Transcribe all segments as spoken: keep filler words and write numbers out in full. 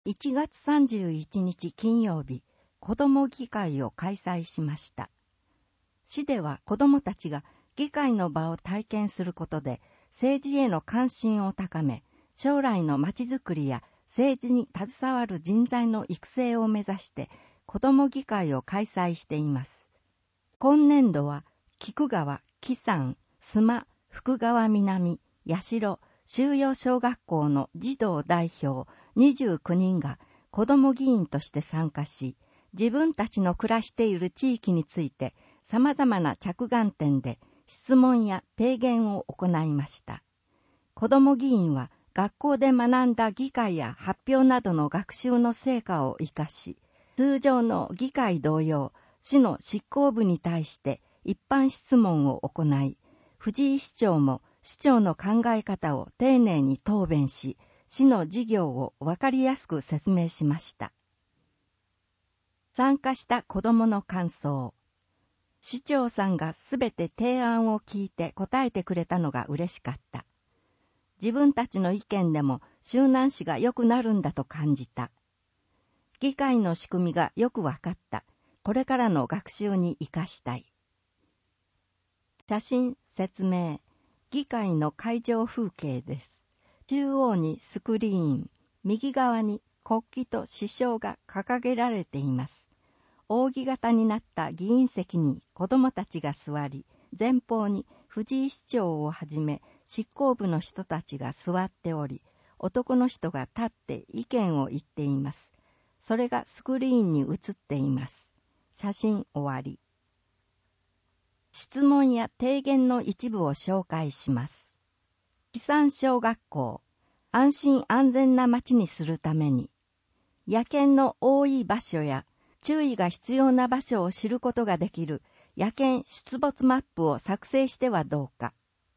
いちがつさんじゅういちにち金曜日、子ども議会を開催しました。市では子どもたちが議会の場を体験することで政治への関心を高め、将来のまちづくりや政治に携わる人材の育成を目指して子ども議会を開催しています。今年度は菊川、木山、須磨、福川南、八代、修養小学校の児童代表にじゅうきゅうにんが子ども議員として参加し、自分たちの暮らしている地域について様々な着眼点で質問や提言を行いました。子ども議員は学校で学んだ議会や発表などの学習の成果を生かし、通常の議会同様、市の執行部に対して一般質問を行い、藤井市長も市長の考え方を丁寧に答弁し、市の事業をわかりやすく説明しました。参加した子どもの感想。市長さんがすべて提案を聞いて答えてくれたのが嬉しかった。自分たちの意見でも周南市が良くなるんだと感じた。議会の仕組みがよくわかった。これからの学習に生かしたい。写真説明。議会の会場風景です。中央にスクリーン、右側に国旗と詩章が掲げられています。扇形になった議員席に子どもたちが座り、前方に藤井市長をはじめ執行部の人たちが座っており、男の人が立って意見を言っています。それがスクリーンに映っています。写真終わり。質問や提言の一部を紹介します。木山小学校、安心安全な街にするために、野犬の多い場所や注意が必要な場所を知ることができる野犬出没マップを作成してはどうか。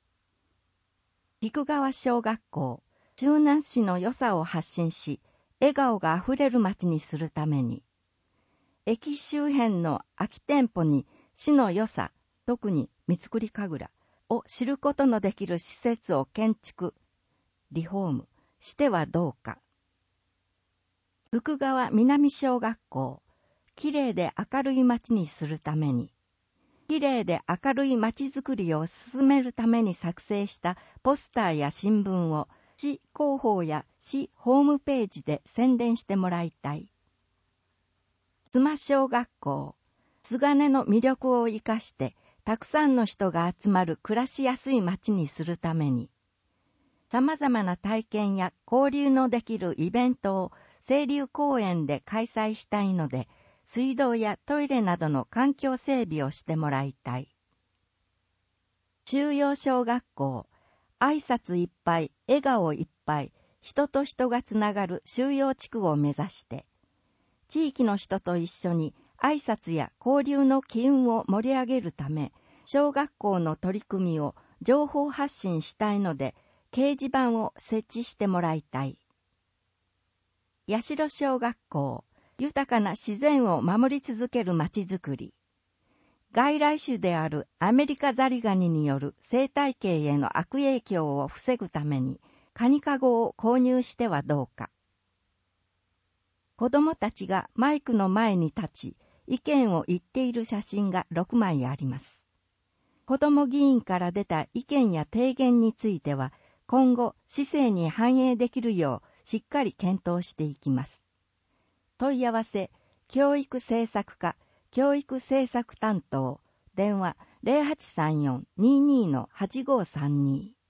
菊川小学校、周南市の良さを発信し、笑顔があふれる街にするために、駅周辺の空き店舗に市の良さ、特に三造神楽を知ることのできる施設を建築、リフォームしてはどうか。福川南小学校、きれいで明るい街にするために、きれいで明るい街づくりを進めるために作成したポスターや新聞を市広報や市ホームページで宣伝してもらいたい。須磨小学校、菅根の魅力を生かしてたくさんの人が集まる暮らしやすい街にするために、様々な体験や交流のできるイベントを清流公園で開催したいので、水道やトイレなどの環境整備をしてもらいたい。修養小学校、挨拶いっぱい、笑顔いっぱい、人と人がつながる修養地区を目指して、地域の人と一緒に挨拶や交流の機運を盛り上げるため、小学校の取り組みを情報発信したいので、掲示板を設置してもらいたい。八代小学校、豊かな自然を守り続けるまちづくり。外来種であるアメリカザリガニによる生態系への悪影響を防ぐために、カニカゴを購入してはどうか。子どもたちがマイクの前に立ち、意見を言っている写真がろくまいあります。子ども議員から出た意見や提言については、今後、市政に反映できるようしっかり検討していきます。問い合わせ、教育政策課、教育政策担当、電話 ゼロはちさんよん にーにー はちごーさんにー